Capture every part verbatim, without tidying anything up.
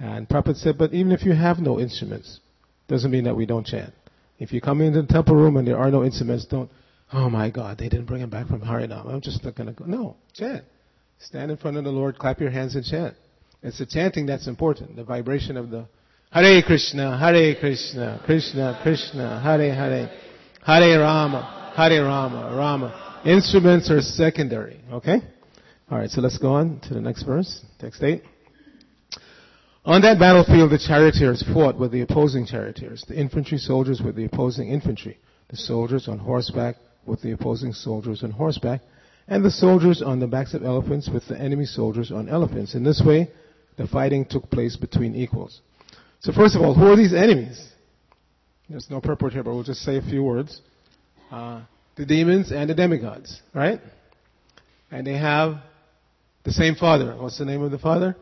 And Prabhupada said, but even if you have no instruments, doesn't mean that we don't chant. If you come into the temple room and there are no instruments, don't, oh my God, they didn't bring him back from Harinam. I'm just not going to go. No, chant. Stand in front of the Lord, clap your hands and chant. It's the chanting that's important, the vibration of the Hare Krishna, Hare Krishna, Krishna Krishna, Hare Hare, Hare Rama, Hare Rama, Rama. Instruments are secondary, okay? Alright, so let's go on to the next verse, text eight. On that battlefield, the charioteers fought with the opposing charioteers, the infantry soldiers with the opposing infantry, the soldiers on horseback with the opposing soldiers on horseback, and the soldiers on the backs of elephants with the enemy soldiers on elephants. In this way, the fighting took place between equals. So first of all, who are these enemies? There's no purport here, but we'll just say a few words. Uh, the demons and the demigods, right? And they have the same father. What's the name of the father?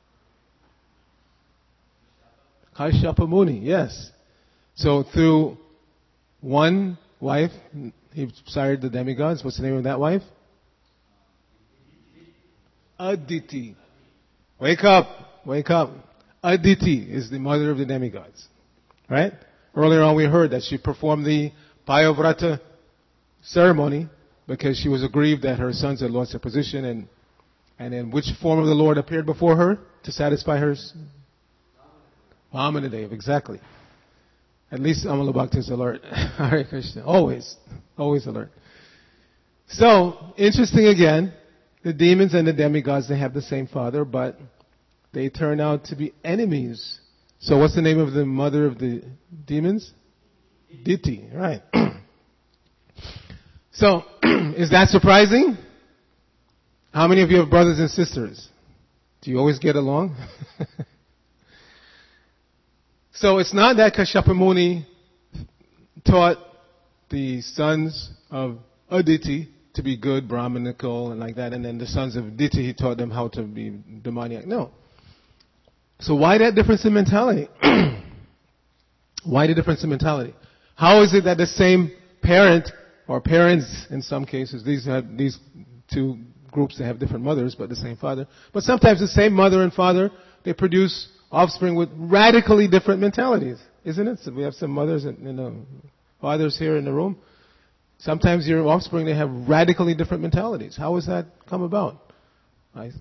Kashyapa Muni, yes. So through one wife, he sired the demigods. What's the name of that wife? Aditi. Wake up, wake up. Aditi is the mother of the demigods. Right? Earlier on we heard that she performed the Payavrata ceremony because she was aggrieved that her sons had lost their position, and and then which form of the Lord appeared before her to satisfy her? Vamanadev, exactly. At least Amala Bhakta is alert. Hare Krishna. Always. Always alert. So, interesting again, the demons and the demigods, they have the same father, but they turn out to be enemies. So what's the name of the mother of the demons? Diti, right. So, is that surprising? How many of you have brothers and sisters? Do you always get along? So it's not that Kashyapa Muni taught the sons of Aditi to be good, Brahmanical, and like that, and then the sons of Diti, he taught them how to be demoniac. No. So why that difference in mentality? Why the difference in mentality? How is it that the same parent, or parents in some cases, these have, these two groups, they have different mothers, but the same father, but sometimes the same mother and father, they produce offspring with radically different mentalities, isn't it? So we have some mothers and you know, fathers here in the room. Sometimes your offspring, they have radically different mentalities. How has that come about? I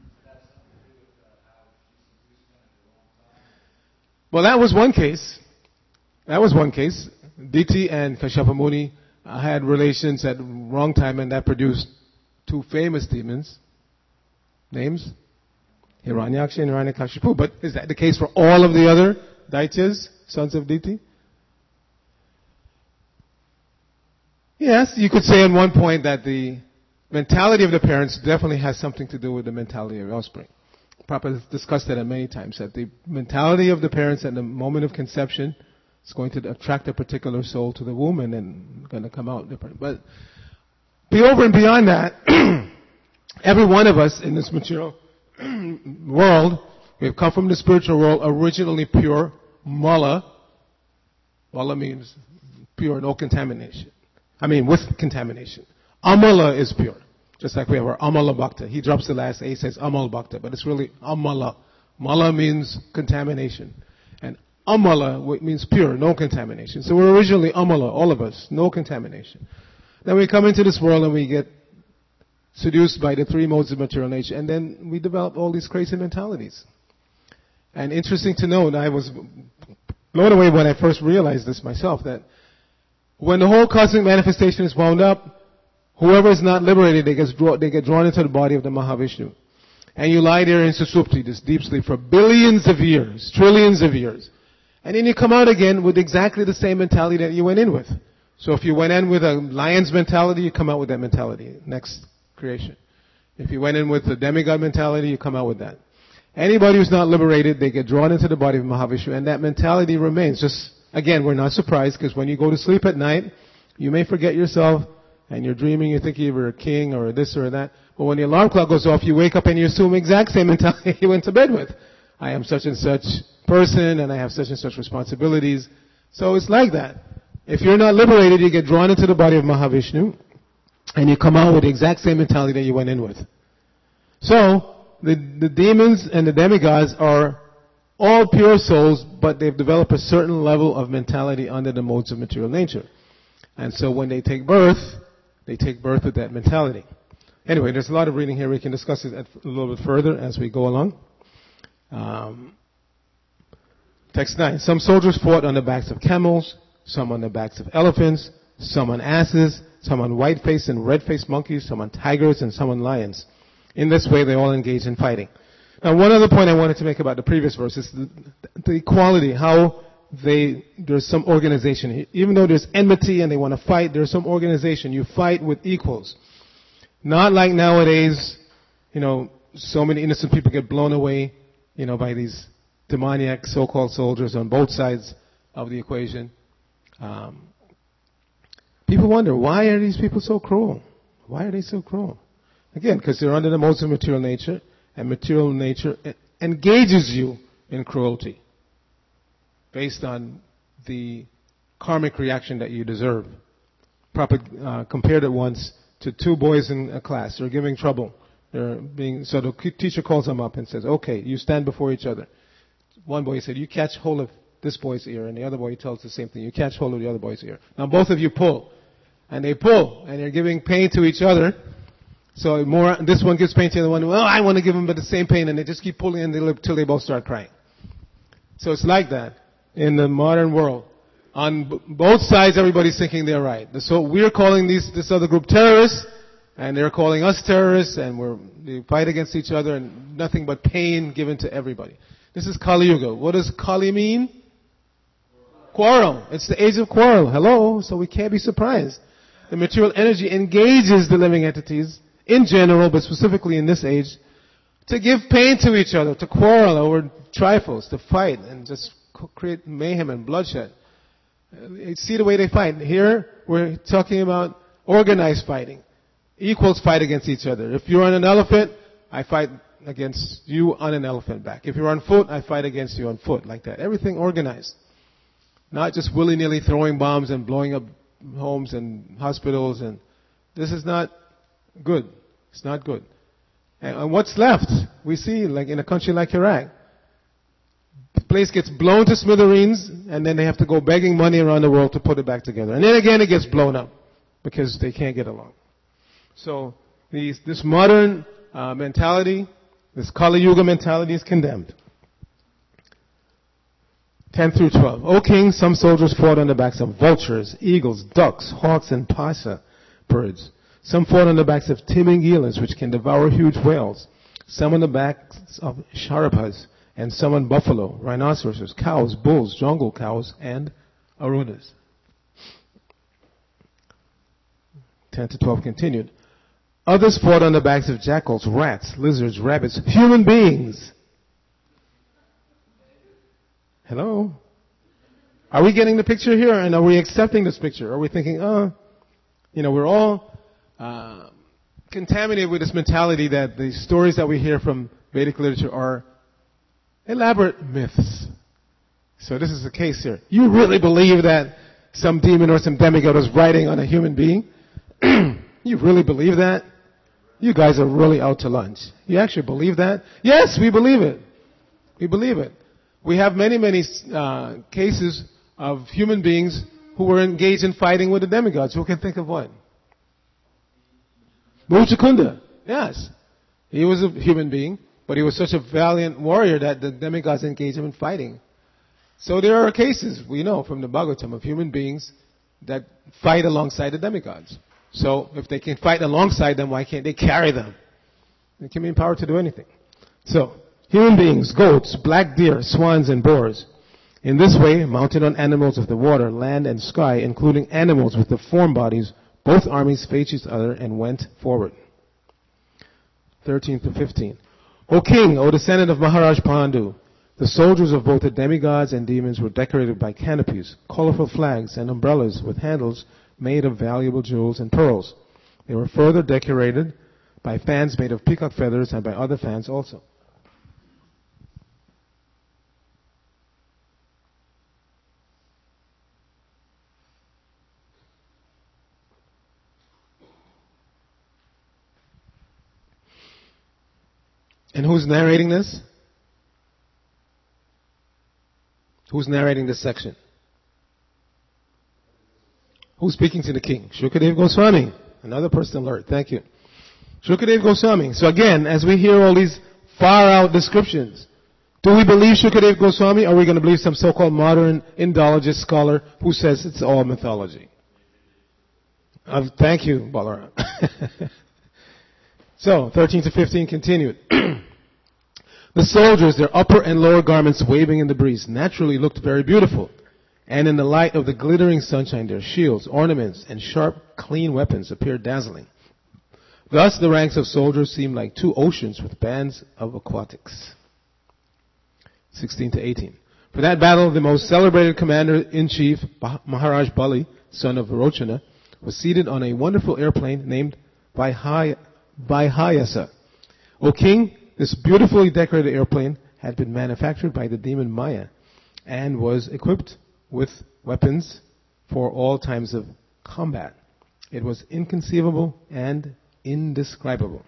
well, that was one case. That was one case. Diti and Kashyapa Muni uh, had relations at the wrong time, and that produced two famous demons. Names? Hiranyaksha and Hiranyakashipu. But is that the case for all of the other Daityas, sons of Diti? Yes, you could say at one point that the mentality of the parents definitely has something to do with the mentality of the offspring. Prabhupada has discussed that many times, that the mentality of the parents at the moment of conception is going to attract a particular soul to the womb and then going to come out different. But be over and beyond that, every one of us in this material world, we have come from the spiritual world originally pure, mala. Mala means pure, no contamination. I mean, with contamination. Amala is pure. Just like we have our Amala Bhakta. He drops the last A, he says Amal Bhakta, but it's really Amala. Mala means contamination. And Amala means pure, no contamination. So we're originally Amala, all of us, no contamination. Then we come into this world and we get seduced by the three modes of material nature, and then we develop all these crazy mentalities. And interesting to know, and I was blown away when I first realized this myself, that when the whole cosmic manifestation is wound up, whoever is not liberated, they get, draw, they get drawn into the body of the Mahavishnu. And you lie there in Susupti, this deep sleep, for billions of years, trillions of years. And then you come out again with exactly the same mentality that you went in with. So if you went in with a lion's mentality, you come out with that mentality. Next creation. If you went in with the demigod mentality, you come out with that. Anybody who's not liberated, they get drawn into the body of Mahavishnu, and that mentality remains. Just, again, we're not surprised, because when you go to sleep at night, you may forget yourself, and you're dreaming, you think you were a king or this or that. But when the alarm clock goes off, you wake up and you assume the exact same mentality you went to bed with. I am such and such person, and I have such and such responsibilities. So it's like that. If you're not liberated, you get drawn into the body of Mahavishnu, and you come out with the exact same mentality that you went in with. So, the, the demons and the demigods are all pure souls, but they've developed a certain level of mentality under the modes of material nature. And so when they take birth, they take birth with that mentality. Anyway, there's a lot of reading here. We can discuss it a little bit further as we go along. Um, text nine. Some soldiers fought on the backs of camels, some on the backs of elephants, some on asses, some on white-faced and red-faced monkeys, some on tigers, and some on lions. In this way, they all engaged in fighting. Now, one other point I wanted to make about the previous verse is the, the equality, how they, there's some organization. Even though there's enmity and they want to fight, there's some organization. You fight with equals. Not like nowadays, you know, so many innocent people get blown away, you know, by these demoniac so-called soldiers on both sides of the equation. Um, people wonder, why are these people so cruel? Why are they so cruel? Again, because they're under the modes of material nature. And material nature engages you in cruelty based on the karmic reaction that you deserve. Papa uh, compared it once to two boys in a class. They're giving trouble. They're being so the teacher calls them up and says, "Okay, you stand before each other." One boy said, "You catch hold of this boy's ear," and the other boy tells the same thing. "You catch hold of the other boy's ear." Now both of you pull, and they pull, and they're giving pain to each other. So more, this one gives pain to the other one. Well, I want to give them the same pain, and they just keep pulling until they both start crying. So it's like that in the modern world. On b- both sides, everybody's thinking they're right. So we're calling these this other group terrorists, and they're calling us terrorists, and we're they fight against each other, and nothing but pain given to everybody. This is Kali Yuga. What does Kali mean? Quarrel. It's the age of quarrel. Hello. So we can't be surprised. The material energy engages the living entities in general, but specifically in this age, to give pain to each other, to quarrel over trifles, to fight, and just create mayhem and bloodshed. You see the way they fight. Here, we're talking about organized fighting. Equals fight against each other. If you're on an elephant, I fight against you on an elephant back. If you're on foot, I fight against you on foot, like that. Everything organized. Not just willy-nilly throwing bombs and blowing up homes and hospitals. And this is not good. It's not good. And what's left? We see, like in a country like Iraq, the place gets blown to smithereens, and then they have to go begging money around the world to put it back together. And then again, it gets blown up because they can't get along. So these, this modern uh, mentality, this Kali Yuga mentality, is condemned. ten through twelve. O king, some soldiers fought on the backs of vultures, eagles, ducks, hawks, and pasa birds. Some fought on the backs of timingilas, which can devour huge whales. Some on the backs of sharapas, and some on buffalo, rhinoceroses, cows, bulls, jungle cows, and arunas. ten to twelve continued. Others fought on the backs of jackals, rats, lizards, rabbits, human beings. Hello? Are we getting the picture here, and are we accepting this picture? Are we thinking, oh, you know, we're all uh, contaminated with this mentality that the stories that we hear from Vedic literature are elaborate myths. So this is the case here. You really believe that some demon or some demigod is riding on a human being? You really believe that? You guys are really out to lunch. You actually believe that? Yes, we believe it. We believe it. We have many, many uh, cases of human beings who were engaged in fighting with the demigods. Who can think of one? Muchakunda. Yes. He was a human being, but he was such a valiant warrior that the demigods engaged him in fighting. So there are cases, we know from the Bhagavatam, of human beings that fight alongside the demigods. So if they can fight alongside them, why can't they carry them? They can be empowered to do anything. So, human beings, goats, black deer, swans, and boars. In this way, mounted on animals of the water, land, and sky, including animals with deformed bodies, both armies faced each other and went forward. thirteen to fifteen. O king, O descendant of Maharaj Pandu, the soldiers of both the demigods and demons were decorated by canopies, colorful flags, and umbrellas with handles made of valuable jewels and pearls. They were further decorated by fans made of peacock feathers and by other fans also. And who's narrating this? Who's narrating this section? Who's speaking to the king? Shukadev Goswami. Another person alert. Thank you. Shukadev Goswami. So again, as we hear all these far out descriptions, do we believe Shukadev Goswami, or are we going to believe some so-called modern Indologist scholar who says it's all mythology? Uh, thank you, Balaram. So, thirteen to fifteen continued. The soldiers, their upper and lower garments waving in the breeze, naturally looked very beautiful. And in the light of the glittering sunshine, their shields, ornaments, and sharp, clean weapons appeared dazzling. Thus, the ranks of soldiers seemed like two oceans with bands of aquatics. sixteen to eighteen. For that battle, the most celebrated commander-in-chief, Maharaj Bali, son of Virochana, was seated on a wonderful airplane named Vaihayasa. O king, this beautifully decorated airplane had been manufactured by the demon Maya and was equipped with weapons for all times of combat. It was inconceivable and indescribable.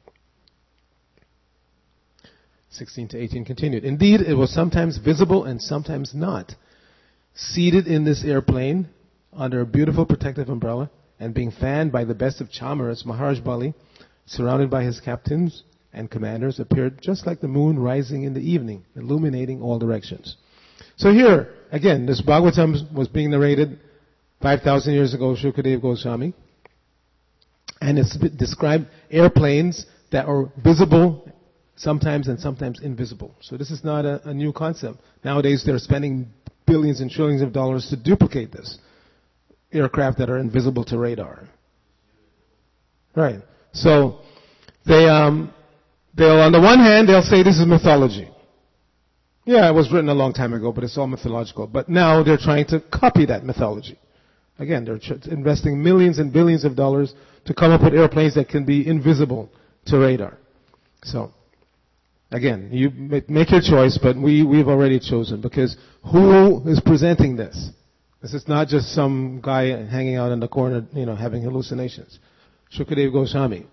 sixteen to eighteen continued. Indeed, it was sometimes visible and sometimes not. Seated in this airplane under a beautiful protective umbrella and being fanned by the best of charmers, Maharaj Bali, surrounded by his captains and commanders, appeared just like the moon rising in the evening, illuminating all directions. So here, again, this Bhagavatam was being narrated five thousand years ago, Shukadev Goswami, and it's described airplanes that are visible sometimes and sometimes invisible. So this is not a, a new concept. Nowadays they're spending billions and trillions of dollars to duplicate this. Aircraft that are invisible to radar. Right. So they um they'll on the one hand they'll say this is mythology. Yeah, it was written a long time ago, but it's all mythological. But now they're trying to copy that mythology. Again, they're ch- investing millions and billions of dollars to come up with airplanes that can be invisible to radar. So, again, you make your choice, but we, we've already chosen, because who is presenting this? This is not just some guy hanging out in the corner, you know, having hallucinations. Shukadev Goswami.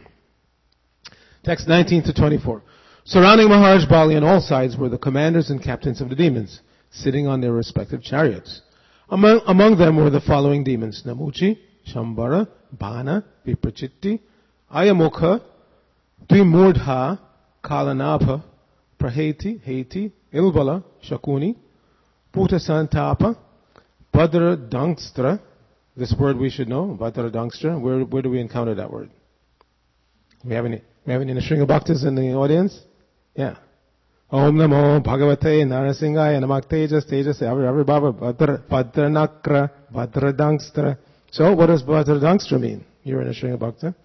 Text nineteen to twenty-four. Surrounding Maharaj Bali on all sides were the commanders and captains of the demons, sitting on their respective chariots. Among, among them were the following demons: Namuchi, Shambhara, Bhana, Viprachitti, Ayamukha, Dvimurdha, Kalanabha, Praheti, Heti, Ilbala, Shakuni, Putasantapa, Bhadra Dangstra. This word we should know, Bhadra Dangstra. Where, where do we encounter that word? We have any, we have any Nrsimha Bhaktas in the audience? Yeah. Om Namo Bhagavate Narasingaya Namak Tejas Tejas Every Baba Bhadra Nakra Bhadra Dangstra. So what does Bhadra Dangstra mean? You're in a Nrsimha Bhakta.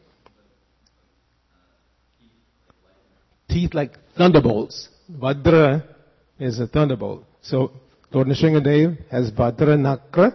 Teeth like thunderbolts. Bhadra is a thunderbolt. So Lord Nrsimhadev has Bhadra Nakra,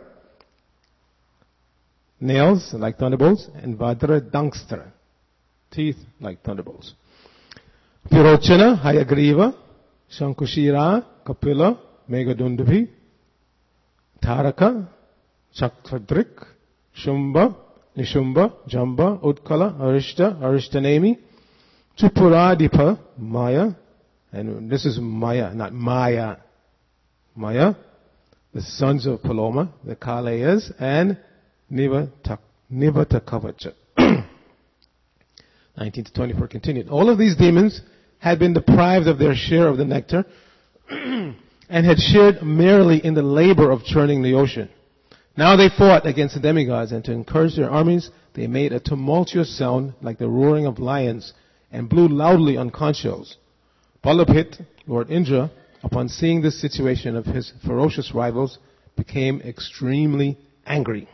nails like thunderbolts, and Bhadra Dangstra, teeth like thunderbolts. Virochana, Hayagriva, Shankushira, Kapila, Megadundabhi, Taraka, Chakradrik, Shumba, Nishumba, Jamba, Utkala, Arishta, Arishtanemi, Tripuradipa, Maya, and this is Maya, not Maya, Maya, the sons of Paloma, the Kalayas, and Nivatakavacha. nineteen to twenty-four continued. All of these demons had been deprived of their share of the nectar and had shared merely in the labor of churning the ocean. Now they fought against the demigods, and to encourage their armies, they made a tumultuous sound like the roaring of lions and blew loudly on conch shells. Balabhit, Lord Indra, upon seeing this situation of his ferocious rivals, became extremely angry.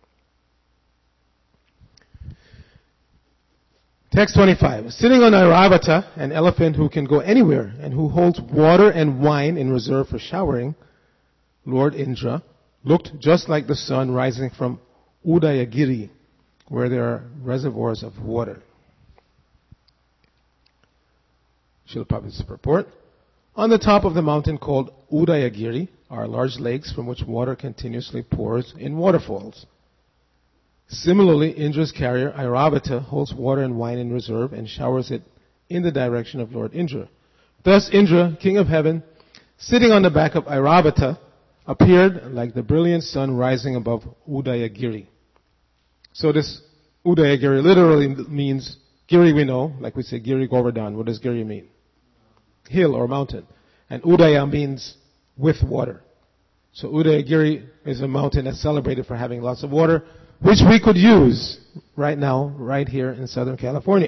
Text twenty-five. Sitting on Airavata, an elephant who can go anywhere and who holds water and wine in reserve for showering, Lord Indra looked just like the sun rising from Udayagiri, where there are reservoirs of water. Srila Prabhupada's purport. On the top of the mountain called Udayagiri are large lakes from which water continuously pours in waterfalls. Similarly, Indra's carrier, Airavata, holds water and wine in reserve and showers it in the direction of Lord Indra. Thus Indra, king of heaven, sitting on the back of Airavata, appeared like the brilliant sun rising above Udayagiri. So this Udayagiri literally means, Giri we know, like we say Giri Govardhan. What does Giri mean? Hill or mountain. And Udaya means with water. So Udayagiri is a mountain that's celebrated for having lots of water, which we could use right now, right here in Southern California.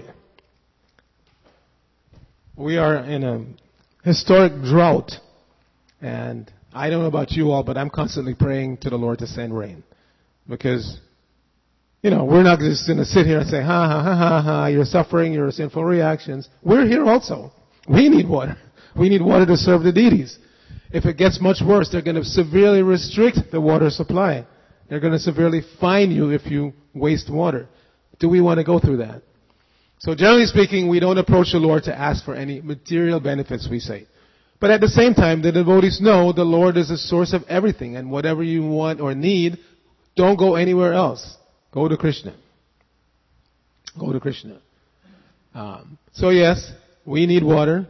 We are in a historic drought, and I don't know about you all, but I'm constantly praying to the Lord to send rain. Because, you know, we're not just going to sit here and say, ha, ha, ha, ha, ha, you're suffering, your sinful reactions. We're here also. We need water. We need water to serve the deities. If it gets much worse, they're going to severely restrict the water supply. They're going to severely fine you if you waste water. Do we want to go through that? So generally speaking, we don't approach the Lord to ask for any material benefits, we say. But at the same time, the devotees know the Lord is the source of everything, and whatever you want or need, don't go anywhere else. Go to Krishna. Go to Krishna. Um, so yes, we need water.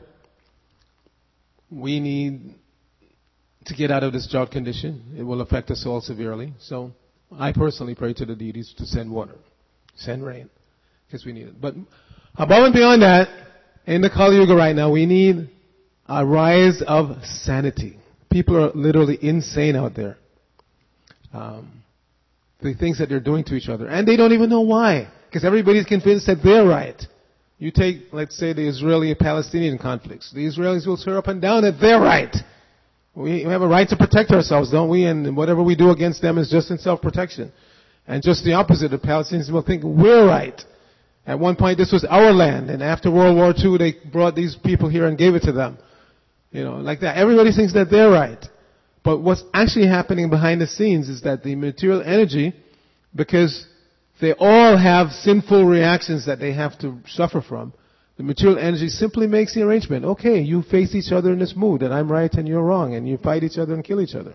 We need to get out of this drought condition. It will affect us all severely. So I personally pray to the deities to send water, send rain, because we need it. But above and beyond that, in the Kali Yuga right now, we need a rise of sanity. People are literally insane out there. Um, the things that they're doing to each other. And they don't even know why. Because everybody's convinced that they're right. You take, let's say, the Israeli-Palestinian conflicts. The Israelis will swear up and down that they're right. We have a right to protect ourselves, don't we? And whatever we do against them is just in self-protection. And just the opposite, the Palestinians will think we're right. At one point, this was our land. And after World War Two, they brought these people here and gave it to them. You know, like that. Everybody thinks that they're right. But what's actually happening behind the scenes is that the material energy, because they all have sinful reactions that they have to suffer from, the material energy simply makes the arrangement. Okay, you face each other in this mood, that I'm right and you're wrong, and you fight each other and kill each other.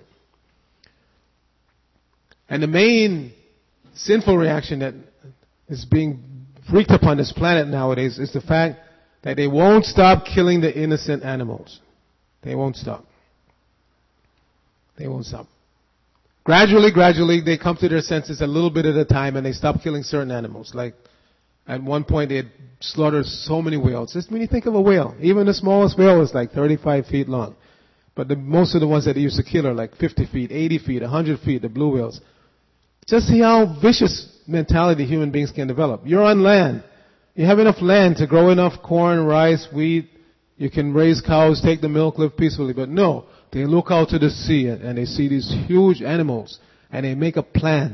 And the main sinful reaction that is being wreaked upon this planet nowadays is the fact that they won't stop killing the innocent animals. They won't stop. They won't stop. Gradually, gradually, they come to their senses a little bit at a time, and they stop killing certain animals. Like, at one point, they had slaughtered so many whales. Just when you think of a whale, even the smallest whale is like thirty-five feet long. But the, most of the ones that they used to kill are like fifty feet, eighty feet, one hundred feet, the blue whales. Just see how vicious mentality human beings can develop. You're on land. You have enough land to grow enough corn, rice, wheat. You can raise cows, take the milk, live peacefully. But no, they look out to the sea and, and they see these huge animals and they make a plan.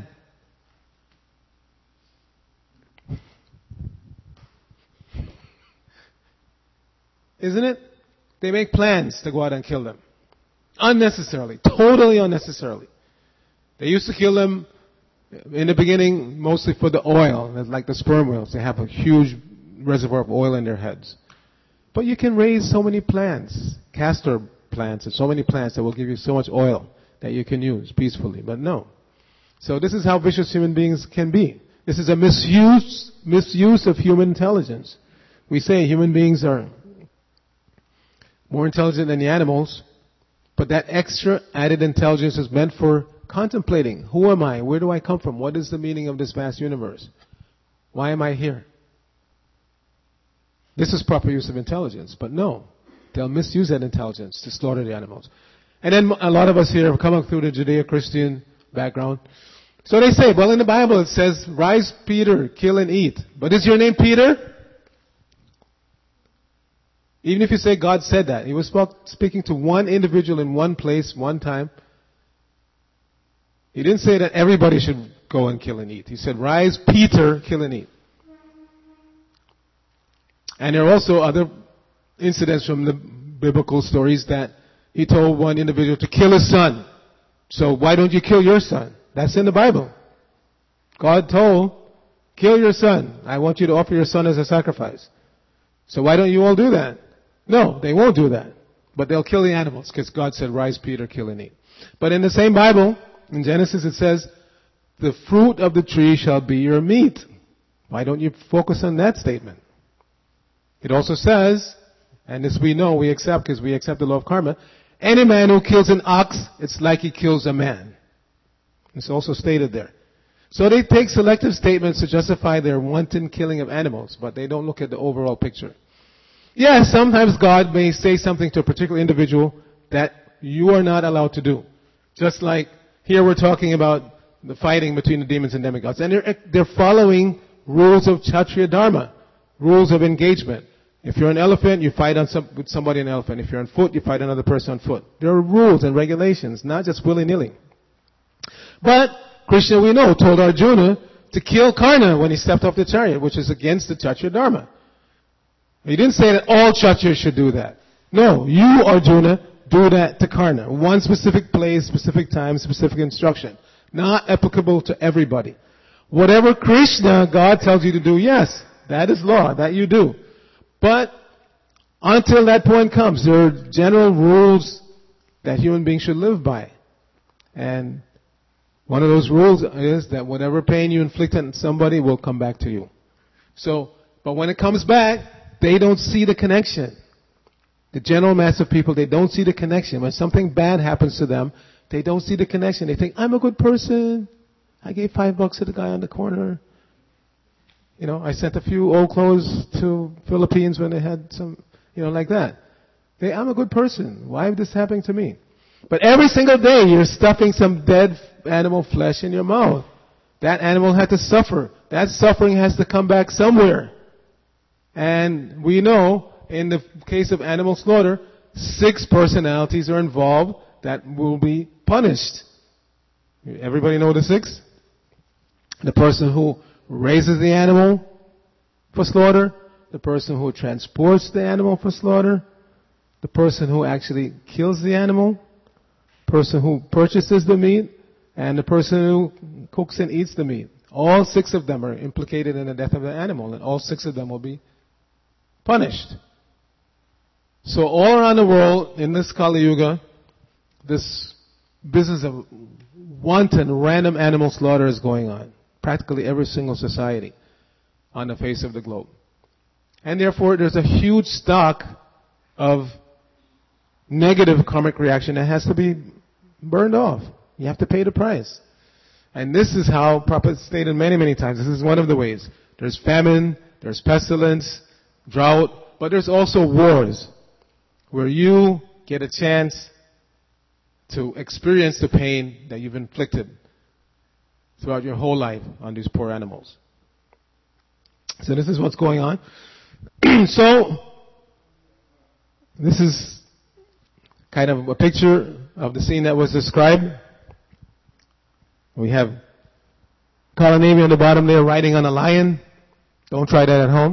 Isn't it? They make plans to go out and kill them. Unnecessarily. Totally unnecessarily. They used to kill them in the beginning mostly for the oil. Like the sperm whales. They have a huge reservoir of oil in their heads. But you can raise so many plants. Castor plants and so many plants that will give you so much oil that you can use peacefully. But no. So this is how vicious human beings can be. This is a misuse, misuse of human intelligence. We say human beings are more intelligent than the animals, but that extra added intelligence is meant for contemplating. Who am I? Where do I come from? What is the meaning of this vast universe? Why am I here? This is proper use of intelligence, but no. They'll misuse that intelligence to slaughter the animals. And then a lot of us here have come up through the Judeo-Christian background. So they say, well, in the Bible it says, rise Peter, kill and eat. But is your name Peter? Even if you say God said that, He was speaking to one individual in one place, one time. He didn't say that everybody should go and kill and eat. He said, rise Peter, kill and eat. And there are also other incidents from the biblical stories that He told one individual to kill his son. So why don't you kill your son? That's in the Bible. God told, kill your son. I want you to offer your son as a sacrifice. So why don't you all do that? No, they won't do that. But they'll kill the animals because God said, rise Peter, kill and eat. But in the same Bible, in Genesis it says, the fruit of the tree shall be your meat. Why don't you focus on that statement? It also says, and this we know, we accept because we accept the law of karma, Any man who kills an ox, it's like he kills a man. It's also stated there. So they take selective statements to justify their wanton killing of animals, but they don't look at the overall picture. Yes, sometimes God may say something to a particular individual that you are not allowed to do. Just like here we're talking about the fighting between the demons and demigods. And they're, they're following rules of Kshatriya Dharma, rules of engagement. If you're an elephant, you fight on some, with somebody on an elephant. If you're on foot, you fight another person on foot. There are rules and regulations, not just willy-nilly. But Krishna, we know, told Arjuna to kill Karna when he stepped off the chariot, which is against the Kshatriya Dharma. He didn't say that all Kshatriyas should do that. No, you, Arjuna, do that to Karna. One specific place, specific time, specific instruction. Not applicable to everybody. Whatever Krishna, God tells you to do, yes, that is law, that you do. But until that point comes, there are general rules that human beings should live by. And one of those rules is that whatever pain you inflict on somebody will come back to you. So, but when it comes back, they don't see the connection. The general mass of people, they don't see the connection. When something bad happens to them, they don't see the connection. They think, I'm a good person. I gave five bucks to the guy on the corner. You know, I sent a few old clothes to Philippines when they had some, you know, like that. They, I'm a good person. Why is this happening to me? But every single day you're stuffing some dead animal flesh in your mouth. That animal had to suffer. That suffering has to come back somewhere. And we know, in the case of animal slaughter, six personalities are involved that will be punished. Everybody know the six? The person who raises the animal for slaughter, the person who transports the animal for slaughter, the person who actually kills the animal, the person who purchases the meat, and the person who cooks and eats the meat. All six of them are implicated in the death of the animal, and all six of them will be punished. So all around the world, in this Kali Yuga, this business of wanton, random animal slaughter is going on. Practically every single society on the face of the globe. And therefore, there's a huge stock of negative karmic reaction that has to be burned off. You have to pay the price. And this is how Prabhupada stated many, many times. This is one of the ways. There's famine, there's pestilence, drought, but there's also wars where you get a chance to experience the pain that you've inflicted throughout your whole life on these poor animals. So this is what's going on. So, this is kind of a picture of the scene that was described. We have Kaladevi on the bottom there riding on a lion. Don't try that at home.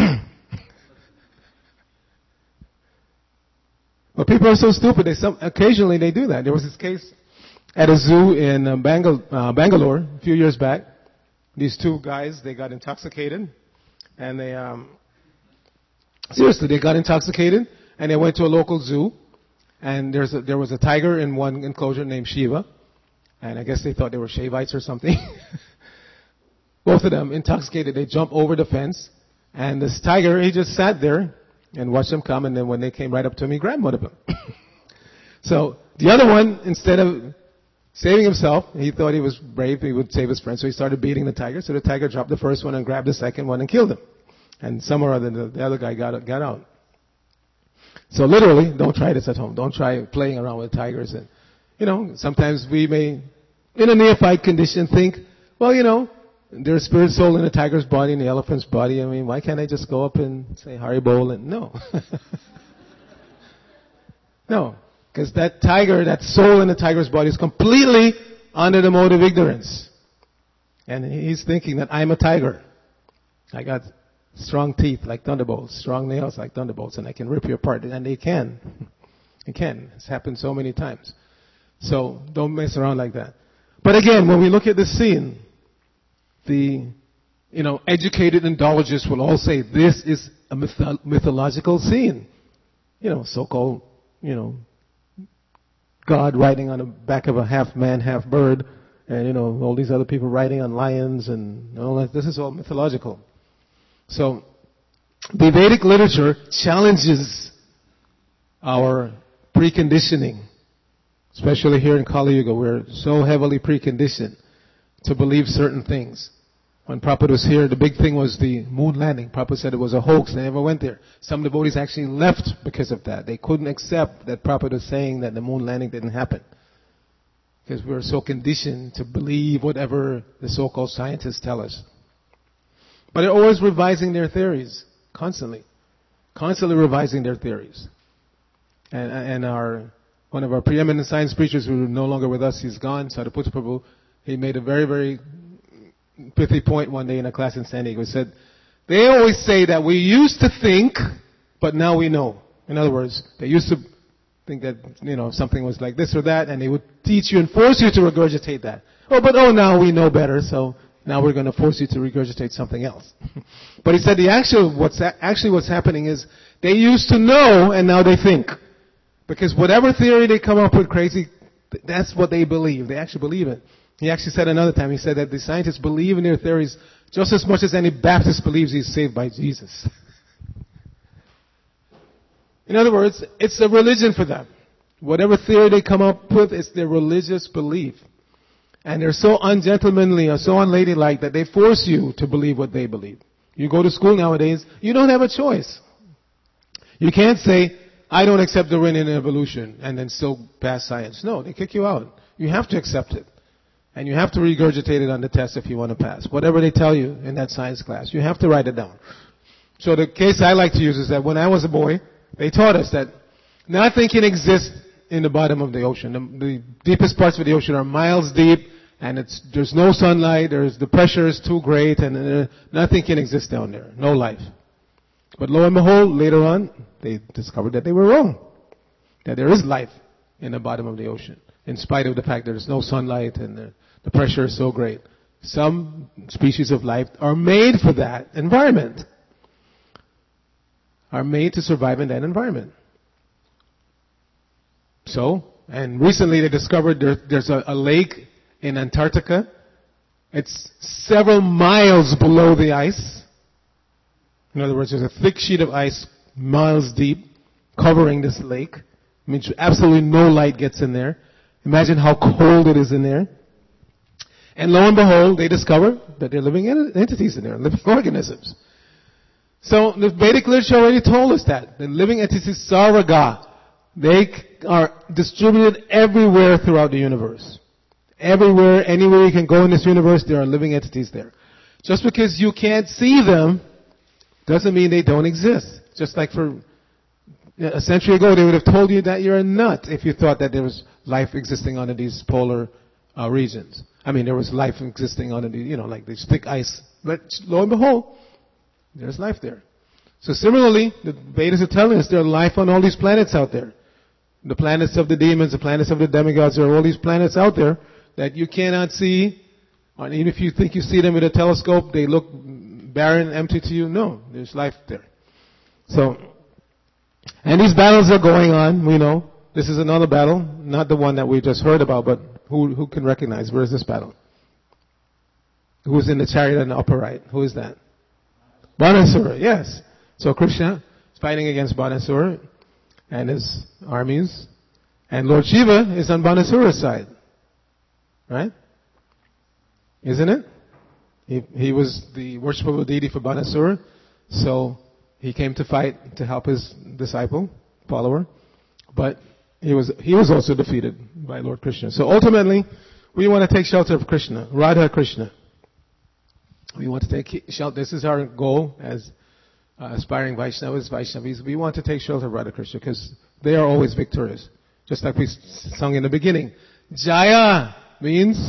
But people are so stupid. They some, occasionally they do that. There was this case at a zoo in uh, Bangal, uh, Bangalore a few years back. These two guys, they got intoxicated, and they um, seriously they got intoxicated, and they went to a local zoo, and there's a, there was a tiger in one enclosure named Shiva, and I guess they thought they were Shivites or something. Both of them intoxicated. They jumped over the fence, and this tiger, he just sat there and watched them come, and then when they came right up to him, he grabbed one of them. So the other one, instead of saving himself, he thought he was brave, he would save his friend, so he started beating the tiger. So the tiger dropped the first one and grabbed the second one and killed him. And somewhere or other, the, the other guy got, got out. So literally, don't try this at home. Don't try playing around with tigers. And, you know, sometimes we may, in a neophyte condition, think, well, you know, there's spirit soul in the tiger's body and the elephant's body. I mean, why can't I just go up and say Hari Bol? And no. No. Because that tiger, that soul in the tiger's body is completely under the mode of ignorance. And he's thinking that I'm a tiger. I got strong teeth like thunderbolts, strong nails like thunderbolts, and I can rip you apart. And they can. They can. It's happened so many times. So don't mess around like that. But again, when we look at this scene, the, you know, educated Indologists will all say this is a myth- mythological scene. You know, so-called, you know, God riding on the back of a half man, half bird, and, you know, all these other people riding on lions and all that. This is all mythological. So, the Vedic literature challenges our preconditioning. Especially here in Kali Yuga, we're so heavily preconditioned to believe certain things. When Prabhupada was here, the big thing was the moon landing. Prabhupada said it was a hoax. They never went there. Some devotees actually left because of that. They couldn't accept that Prabhupada was saying that the moon landing didn't happen. Because we were so conditioned to believe whatever the so-called scientists tell us. But they're always revising their theories. Constantly. Constantly revising their theories. And, and our, one of our preeminent science preachers who is no longer with us, he's gone, Sariputta Prabhu, he made a very, very pithy point one day in a class in San Diego. He said, they always say that we used to think, but now we know. In other words, they used to think that, you know, something was like this or that, and they would teach you and force you to regurgitate that. Oh, but oh, now we know better, so now we're going to force you to regurgitate something else. But he said the actual, what's actually what's happening is they used to know, and now they think. Because whatever theory they come up with crazy, that's what they believe. They actually believe it. He actually said another time, he said that the scientists believe in their theories just as much as any Baptist believes he's saved by Jesus. In other words, it's a religion for them. Whatever theory they come up with, it's their religious belief. And they're so ungentlemanly or so unladylike that they force you to believe what they believe. You go to school nowadays, you don't have a choice. You can't say, I don't accept Darwinian evolution and then still pass science. No, they kick you out. You have to accept it. And you have to regurgitate it on the test if you want to pass. Whatever they tell you in that science class, you have to write it down. So the case I like to use is that when I was a boy, they taught us that nothing can exist in the bottom of the ocean. The, the deepest parts of the ocean are miles deep, and it's, there's no sunlight, there's, the pressure is too great, and uh, nothing can exist down there. No life. But lo and behold, later on, they discovered that they were wrong. That there is life in the bottom of the ocean, in spite of the fact there's no sunlight and the, the pressure is so great. Some species of life are made for that environment. Are made to survive in that environment. So, and recently they discovered there, there's a, a lake in Antarctica. It's several miles below the ice. In other words, there's a thick sheet of ice miles deep covering this lake. It means absolutely no light gets in there. Imagine how cold it is in there. And lo and behold, they discover that they're living entities in there, living organisms. So the Vedic literature already told us that. The living entities, sarvaga, they are distributed everywhere throughout the universe. Everywhere, anywhere you can go in this universe, there are living entities there. Just because you can't see them doesn't mean they don't exist. Just like for a century ago, they would have told you that you're a nut if you thought that there was life existing under these polar uh, regions. I mean, there was life existing under the, you know, like this thick ice. But lo and behold, there's life there. So similarly, the Vedas are telling us there's life on all these planets out there. The planets of the demons, the planets of the demigods, there are all these planets out there that you cannot see. And even if you think you see them with a telescope, they look barren, empty to you. No, there's life there. So, and these battles are going on, we know. This is another battle, not the one that we just heard about, but who, who can recognize? Where is this battle? Who's in the chariot in the upper right? Who is that? Banasura, yes. So Krishna is fighting against Banasura and his armies. And Lord Shiva is on Banasura's side. Right? Isn't it? He, he was the worshipable deity for Banasura. So he came to fight to help his disciple, follower. But he was, he was also defeated by Lord Krishna. So ultimately, we want to take shelter of Krishna, Radha Krishna. We want to take shelter. This is our goal as uh, aspiring Vaishnavas, Vaishnavis. We want to take shelter of Radha Krishna because they are always victorious. Just like we sung in the beginning. Jaya means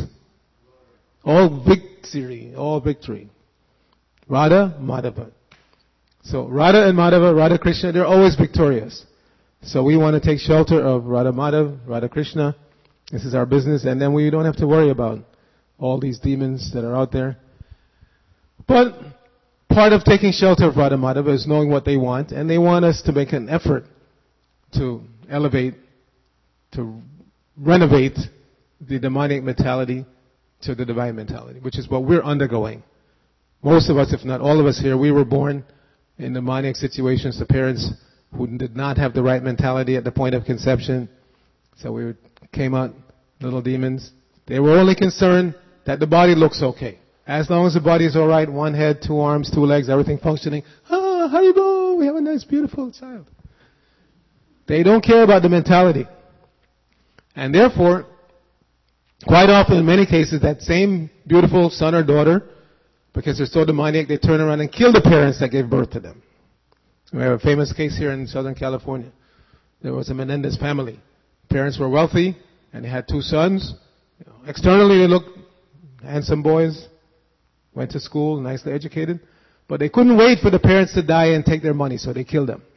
all victory, all victory. Radha, Madhava. So Radha and Madhava, Radha Krishna, they're always victorious. So we want to take shelter of Radha Madhava, Radha Krishna. This is our business. And then we don't have to worry about all these demons that are out there. But part of taking shelter of Radha Madhava is knowing what they want, and they want us to make an effort to elevate, to renovate the demonic mentality to the divine mentality, which is what we're undergoing. Most of us, if not all of us here, we were born in demonic situations. The parents who did not have the right mentality at the point of conception. So we came out little demons. They were only concerned that the body looks okay. As long as the body is alright, one head, two arms, two legs, everything functioning. Ah, Haribo, we have a nice, beautiful child. They don't care about the mentality. And therefore, quite often in many cases, that same beautiful son or daughter, because they're so demoniac, they turn around and kill the parents that gave birth to them. We have a famous case here in Southern California. There was a Menendez family. Parents were wealthy, and they had two sons. You know, externally, they looked handsome boys, went to school, nicely educated. But they couldn't wait for the parents to die and take their money, so they killed them.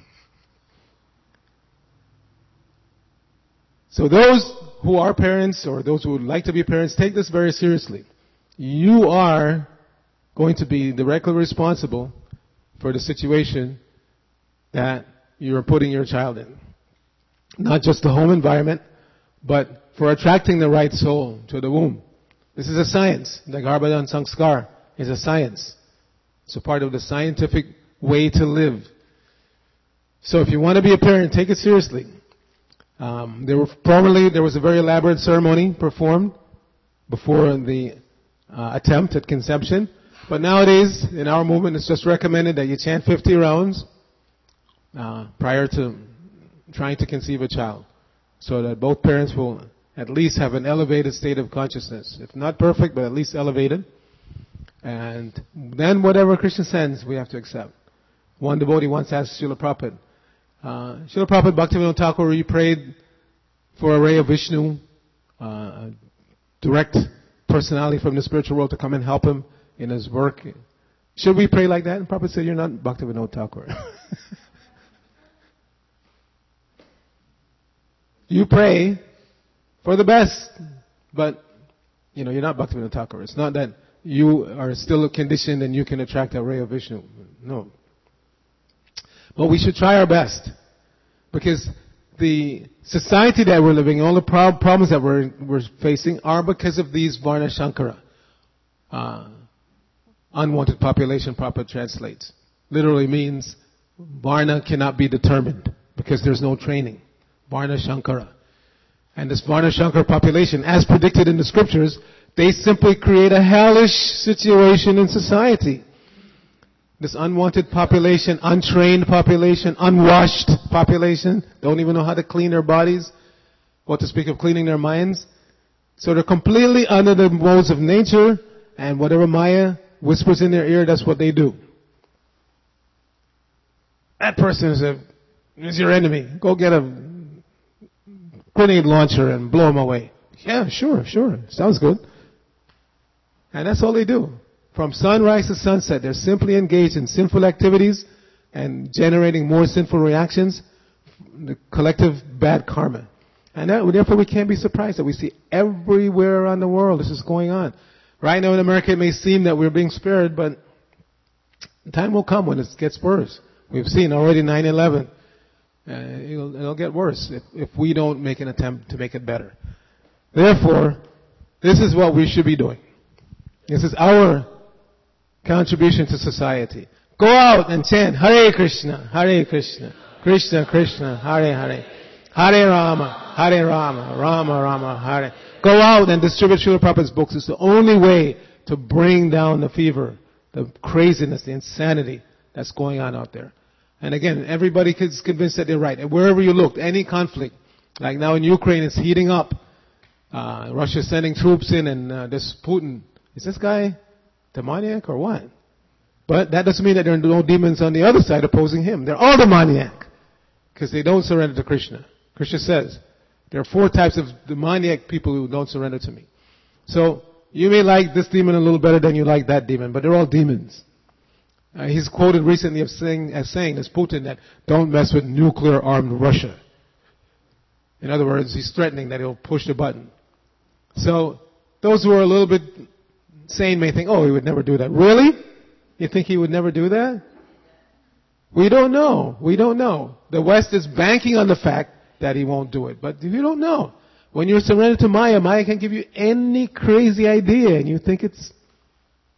So those who are parents, or those who would like to be parents, take this very seriously. You are going to be directly responsible for the situation that you're putting your child in. Not just the home environment, but for attracting the right soul to the womb. This is a science. The Garbhadan Sanskar is a science. It's a part of the scientific way to live. So if you want to be a parent, take it seriously. Um, there were formerly there was a very elaborate ceremony performed before the uh, attempt at conception. But nowadays, in our movement, it's just recommended that you chant fifty rounds uh, prior to trying to conceive a child, so that both parents will at least have an elevated state of consciousness. If not perfect, but at least elevated. And then whatever Krishna sends, we have to accept. One devotee once asked Srila Prabhupada, uh, Srila Prabhupada Bhaktivinoda Thakur, he prayed for a ray of Vishnu, uh, a direct personality from the spiritual world to come and help him in his work. Should we pray like that? And Prabhupada said, you're not Bhaktivinoda Thakur. You pray for the best, but, you know, you're not Bhaktivinoda Thakur. It's not that you are still conditioned and you can attract a ray of Vishnu. No. But we should try our best. Because the society that we're living in, all the prob- problems that we're, we're facing are because of these Varna Shankara. Uh, unwanted population, Prabhupada translates. Literally means Varna cannot be determined because there's no training. Varna Shankara. And this Varna Shankara population, as predicted in the scriptures, they simply create a hellish situation in society. This unwanted population, untrained population, unwashed population, don't even know how to clean their bodies, what to speak of cleaning their minds. So they're completely under the modes of nature, and whatever Maya whispers in their ear, that's what they do. That person is, a, is your enemy. Go get a grenade launcher and blow him away. Yeah, sure, sure. Sounds good. And that's all they do. From sunrise to sunset, they're simply engaged in sinful activities and generating more sinful reactions, the collective bad karma. And that, therefore we can't be surprised that we see everywhere around the world this is going on. Right now in America it may seem that we're being spared, but the time will come when it gets worse. We've seen already nine eleven. Uh, it'll, it'll get worse if, if we don't make an attempt to make it better. Therefore, this is what we should be doing. This is our contribution to society. Go out and chant Hare Krishna, Hare Krishna, Krishna Krishna, Hare Hare, Hare Rama, Hare Rama, Rama Rama, Hare. Go out and distribute Srila Prabhupada's books. It's the only way to bring down the fever, the craziness, the insanity that's going on out there. And again, everybody is convinced that they're right. And wherever you look, any conflict, like now in Ukraine, it's heating up. Uh, Russia's sending troops in, and uh, this Putin, is this guy demoniac or what? But that doesn't mean that there are no demons on the other side opposing him. They're all demoniac because they don't surrender to Krishna. Krishna says there are four types of demoniac people who don't surrender to me. So you may like this demon a little better than you like that demon, but they're all demons. Uh, he's quoted recently as saying, as saying, as Putin, that don't mess with nuclear-armed Russia. In other words, he's threatening that he'll push the button. So those who are a little bit sane may think, oh, he would never do that. Really? You think he would never do that? We don't know. We don't know. The West is banking on the fact that he won't do it. But you don't know. When you're surrendered to Maya, Maya can give you any crazy idea and you think it's,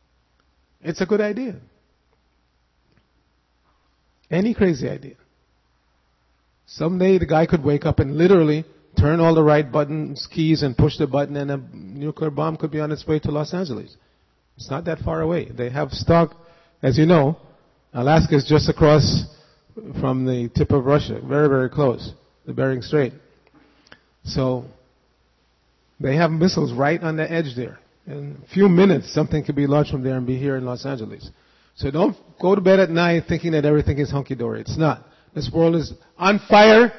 it's a good idea. Any crazy idea. Someday the guy could wake up and literally turn all the right buttons, keys, and push the button, and a nuclear bomb could be on its way to Los Angeles. It's not that far away. They have stock, as you know, Alaska is just across from the tip of Russia, very, very close, the Bering Strait. So they have missiles right on the edge there. In a few minutes, something could be launched from there and be here in Los Angeles. So don't go to bed at night thinking that everything is hunky-dory. It's not. This world is on fire.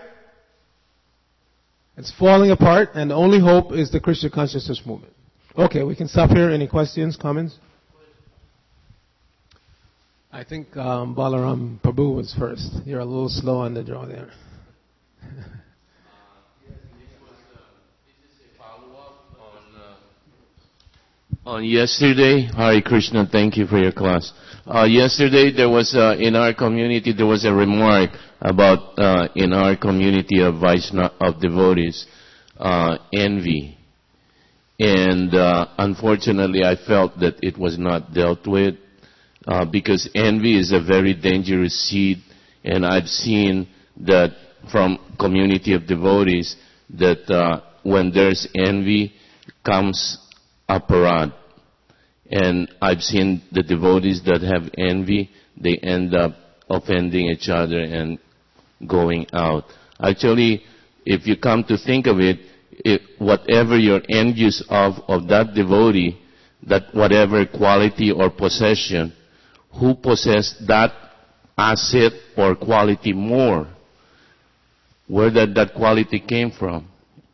It's falling apart, and the only hope is the Christian consciousness movement. Okay, we can stop here. Any questions, comments? I think um, Balaram Prabhu was first. You're a little slow on the draw there. On yesterday, Hare Krishna, thank you for your class. Uh, yesterday there was, uh, in our community, there was a remark about, uh, in our community of Vaishnava, of devotees, uh, envy. And, uh, unfortunately I felt that it was not dealt with, uh, because envy is a very dangerous seed, and I've seen that from community of devotees, that, uh, when there's envy, comes aparad. And I've seen the devotees that have envy, they end up offending each other and going out. Actually, if you come to think of it, it whatever you're envious of, of that devotee, that whatever quality or possession, who possessed that asset or quality more? Where did that quality came from?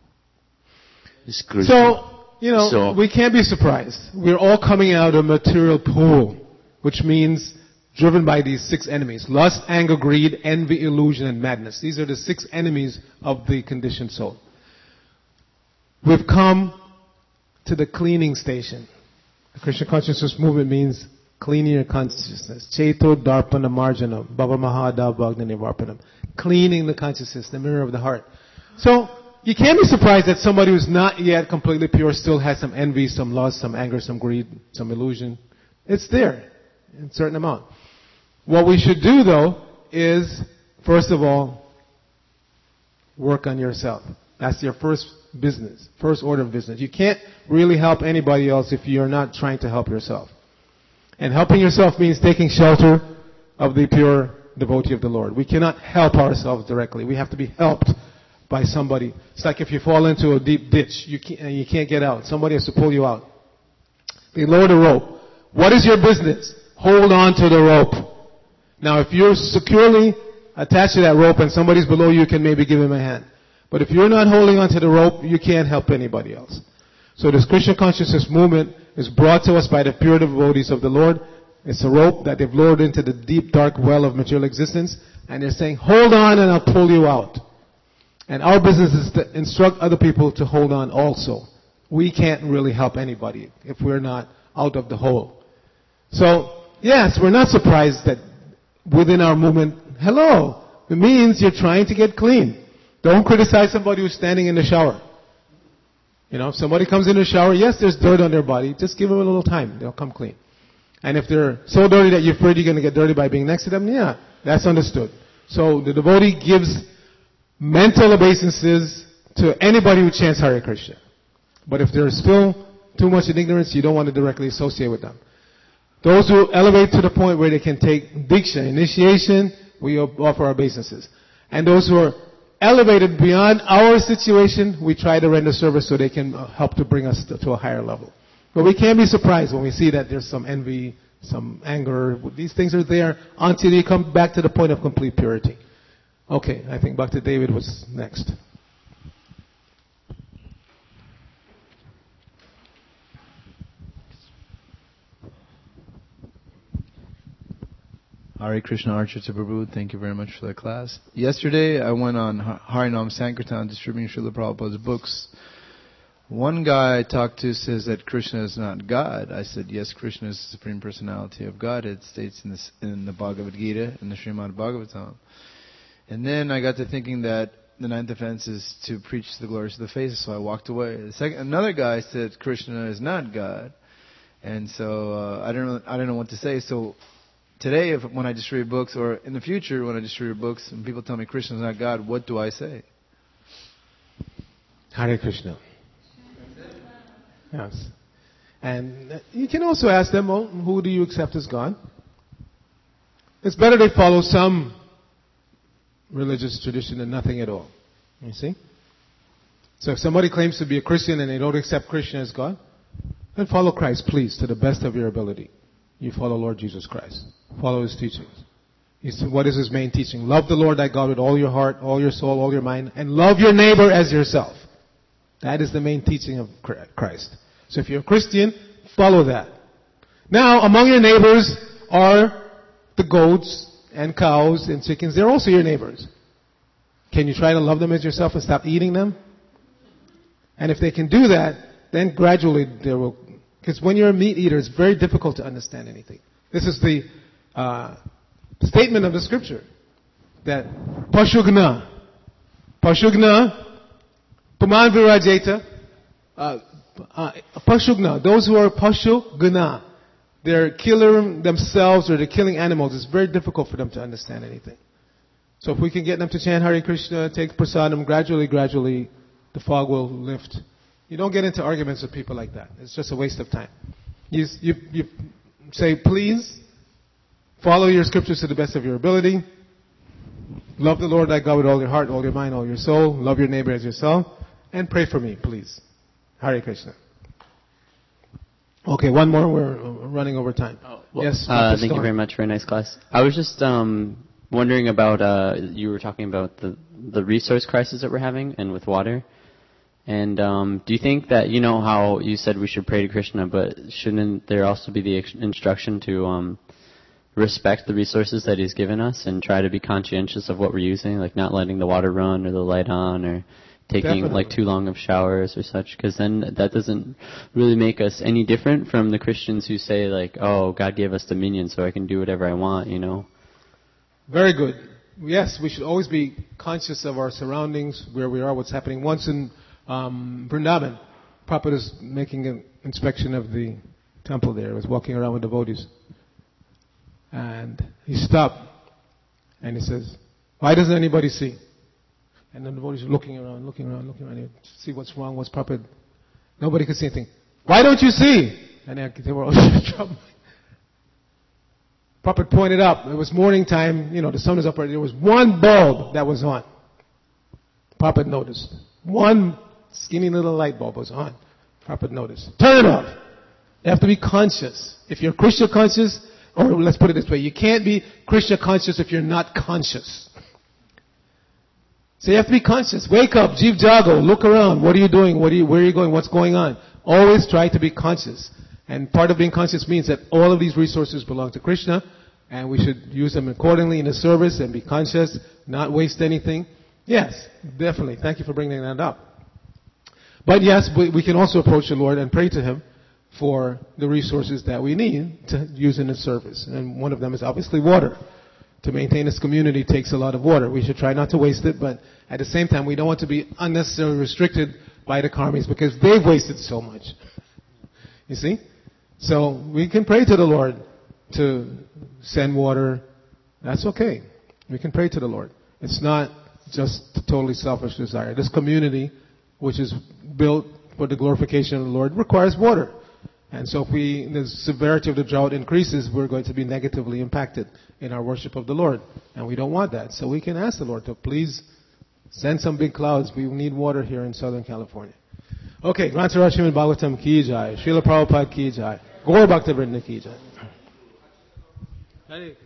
It's so, You know, so, we can't be surprised. We're all coming out of a material pool, which means driven by these six enemies. Lust, anger, greed, envy, illusion, and madness. These are the six enemies of the conditioned soul. We've come to the cleaning station. The Krishna consciousness movement means cleaning your consciousness. Cheto darpana marjanam, bhava mahada bhagnani varpanam. Cleaning the consciousness, the mirror of the heart. So, you can't be surprised that somebody who's not yet completely pure still has some envy, some lust, some anger, some greed, some illusion. It's there in a certain amount. What we should do, though, is, first of all, work on yourself. That's your first business, first order of business. You can't really help anybody else if you're not trying to help yourself. And helping yourself means taking shelter of the pure devotee of the Lord. We cannot help ourselves directly. We have to be helped by somebody. It's like if you fall into a deep ditch, you can't, you can't get out. Somebody has to pull you out. They lower the rope. What is your business? Hold on to the rope. Now, if you're securely attached to that rope and somebody's below you, you can maybe give him a hand. But if you're not holding on to the rope, you can't help anybody else. So this Krishna consciousness movement is brought to us by the pure devotees of the Lord. It's a rope that they've lowered into the deep, dark well of material existence, and they're saying, hold on and I'll pull you out. And our business is to instruct other people to hold on also. We can't really help anybody if we're not out of the hole. So, yes, we're not surprised that within our movement, hello, it means you're trying to get clean. Don't criticize somebody who's standing in the shower. You know, if somebody comes in the shower, yes, there's dirt on their body. Just give them a little time. They'll come clean. And if they're so dirty that you're afraid you're going to get dirty by being next to them, yeah, that's understood. So the devotee gives mental obeisances to anybody who chants Hare Krishna. But if there's still too much in ignorance, you don't want to directly associate with them. Those who elevate to the point where they can take diksha, initiation, we offer our obeisances. And those who are elevated beyond our situation, we try to render service so they can help to bring us to, to a higher level. But we can't be surprised when we see that there's some envy, some anger. These things are there until you come back to the point of complete purity. Okay, I think Bhakti David was next. Hare Krishna Archer to Prabhu, thank you very much for the class. Yesterday I went on Harinam Sankirtan distributing Srila Prabhupada's books. One guy I talked to says that Krishna is not God. I said, yes, Krishna is the Supreme Personality of God. It states in, this, in the Bhagavad Gita, in the Srimad Bhagavatam. And then I got to thinking that the ninth offense is to preach the glories of the faces, so I walked away. The second, another guy said Krishna is not God. And so uh, I don't know, I don't know what to say. So today, if when I distribute books, or in the future when I distribute books, and people tell me Krishna is not God, what do I say? Hare Krishna. Yes. And you can also ask them, well, who do you accept as God? It's better they follow some religious tradition than nothing at all. You see? So if somebody claims to be a Christian and they don't accept Krishna as God, then follow Christ, please, to the best of your ability. You follow Lord Jesus Christ. Follow His teachings. He's, what is His main teaching? Love the Lord thy God with all your heart, all your soul, all your mind, and love your neighbor as yourself. That is the main teaching of Christ. So if you're a Christian, follow that. Now, among your neighbors are the goats and cows and chickens. They're also your neighbors. Can you try to love them as yourself and stop eating them? And if they can do that, then gradually they will. Because when you're a meat eater, it's very difficult to understand anything. This is the uh, statement of the scripture that Pashugna, Pashugna, Paman Virajeta, uh, uh, Pashugna, those who are Pashugna, they're killing themselves or they're killing animals. It's very difficult for them to understand anything. So if we can get them to chant Hare Krishna, take prasadam, gradually, gradually, the fog will lift. You don't get into arguments with people like that. It's just a waste of time. You, you, you say, please, follow your scriptures to the best of your ability. Love the Lord thy God with all your heart, all your mind, all your soul. Love your neighbor as yourself. And pray for me, please. Hare Krishna. Okay, one more. We're running over time. Oh, well, yes. Uh, thank you very much. Very nice class. I was just um, wondering about, uh, you were talking about the, the resource crisis that we're having and with water. And um, do you think that, you know how you said we should pray to Krishna, but shouldn't there also be the ex- instruction to um, respect the resources that He's given us and try to be conscientious of what we're using, like not letting the water run or the light on or taking Definitely. like too long of showers or such? Because then that doesn't really make us any different from the Christians who say like, oh, God gave us dominion so I can do whatever I want, you know? Very good. Yes, we should always be conscious of our surroundings, where we are, what's happening. Once in Um, Vrindavan, Prabhupada is making an inspection of the temple there. He was walking around with devotees. And he stopped and he says, why doesn't anybody see? And the devotees are looking around, looking around, looking around, to see what's wrong, what's Prabhupada. Nobody could see anything. Why don't you see? And they, they were all in trouble. Prabhupada pointed up. It was morning time, you know, the sun was up already. There was one bulb that was on. Prabhupada noticed. One skinny little light bulb was on. Prabhupada noticed. Turn it off. You have to be conscious. If you're Krishna conscious, or let's put it this way, you can't be Krishna conscious if you're not conscious. So you have to be conscious. Wake up, Jeev Jago, look around. What are you doing? What are you, where are you going? What's going on? Always try to be conscious. And part of being conscious means that all of these resources belong to Krishna, and we should use them accordingly in the service and be conscious, not waste anything. Yes, definitely. Thank you for bringing that up. But yes, we, we can also approach the Lord and pray to Him for the resources that we need to use in His service. And one of them is obviously water. To maintain this community takes a lot of water. We should try not to waste it, but at the same time, we don't want to be unnecessarily restricted by the karmis because they've wasted so much. You see? So we can pray to the Lord to send water. That's okay. We can pray to the Lord. It's not just a totally selfish desire. This community, which is built for the glorification of the Lord, requires water. And so if we, the severity of the drought increases, we're going to be negatively impacted in our worship of the Lord. And we don't want that. So we can ask the Lord to please send some big clouds. We need water here in Southern California. Okay, Grantaraj Srimad Bhagavatam ki jai. Srila Prabhupada ki jai. Gaur Bhakta Vrinda ki jai.